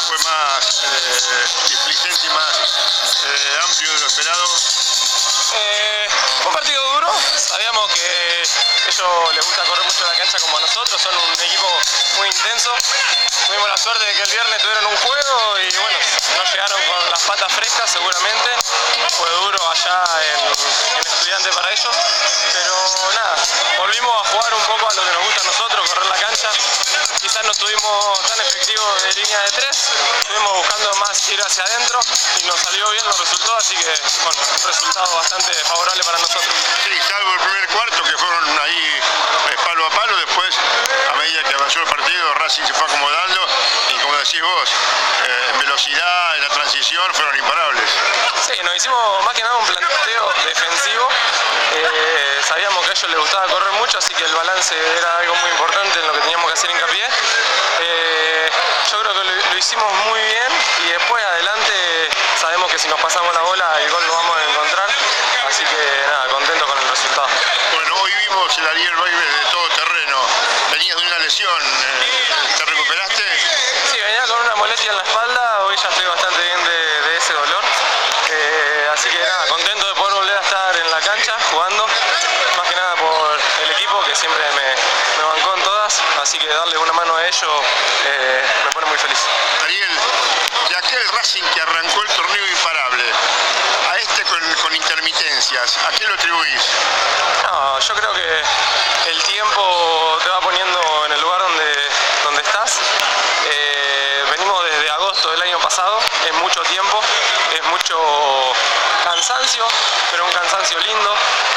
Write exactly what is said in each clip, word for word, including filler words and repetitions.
fue más eh, displicente y más eh, amplio de lo esperado? Eh, fue un partido duro, sabíamos que ellos les gusta correr mucho la cancha como a nosotros, son un equipo muy intenso. Tuvimos la suerte de que el viernes tuvieron un juego y bueno, no llegaron con las patas frescas seguramente. Fue duro allá en, en Estudiantes para ellos, pero nada, volvimos a jugar un poco a lo que nos gusta a nosotros, correr la cancha. Quizás no estuvimos tan efectivos de línea de tres, estuvimos buscando más ir hacia adentro y nos salió bien, nos resultó, así que bueno, un resultado bastante favorable para nosotros. Sí, salvo el primer cuarto que fueron ahí eh, palo a palo, después a medida que avanzó el partido Racing se fue acomodando y como decís vos, eh, en velocidad, en la transición fueron imparables. Sí, nos hicimos más que nada un planteo defensivo, eh, sabíamos que a ellos les gustaba correr mucho, así que el balance era algo muy importante en lo que teníamos que hacer hincapié. Eh, yo creo que lo, lo hicimos muy bien y después adelante sabemos que si nos pasamos la bola el gol lo vamos a encontrar, así que nada, contento con el resultado. Bueno, hoy vimos el Ariel Baile de todo terreno, venías de una lesión, eh, ¿te recuperaste? Sí, venía con una molestia en la espalda, hoy ya estoy bastante bien de, de ese dolor, eh, así que nada, contento de poder volver a estar en la cancha jugando, más que nada por el equipo que siempre me, me bancó en todas, así que darle una mano a ellos eh, me pone muy feliz. Ariel, de aquel Racing que arrancó el torneo imparable, a este con, con intermitencias, ¿a qué lo atribuís? No, yo creo que el tiempo te va poniendo en el lugar donde, donde estás. Eh, venimos desde agosto del año pasado, es mucho tiempo, es mucho cansancio, pero un cansancio lindo.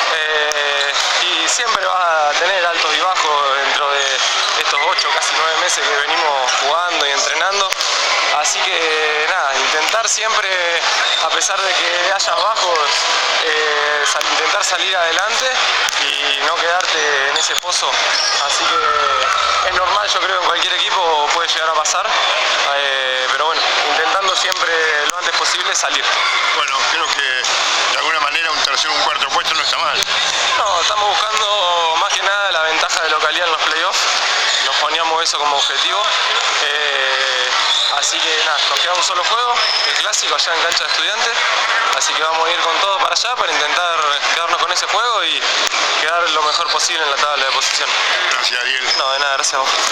Eh, y siempre vas a tener altos y bajos dentro de estos ocho, casi nueve meses que venimos jugando y entrenando. Así que nada, intentar siempre, a pesar de que haya bajos, eh, sal, intentar salir adelante y no quedarte en ese pozo. Así que es normal, yo creo, en cualquier equipo puede llegar a pasar, eh, pero bueno, intentando siempre lo antes posible salir. Bueno, creo que de alguna manera un tercer o un cuarto puesto no está mal. No, estamos buscando más que nada la ventaja de localidad en los playoffs, nos poníamos eso como objetivo. Eh, Así que nada, nos queda un solo juego, el clásico allá en cancha de Estudiantes, así que vamos a ir con todo para allá para intentar quedarnos con ese juego y quedar lo mejor posible en la tabla de posición. Gracias, Ariel. No, de nada, gracias a vos.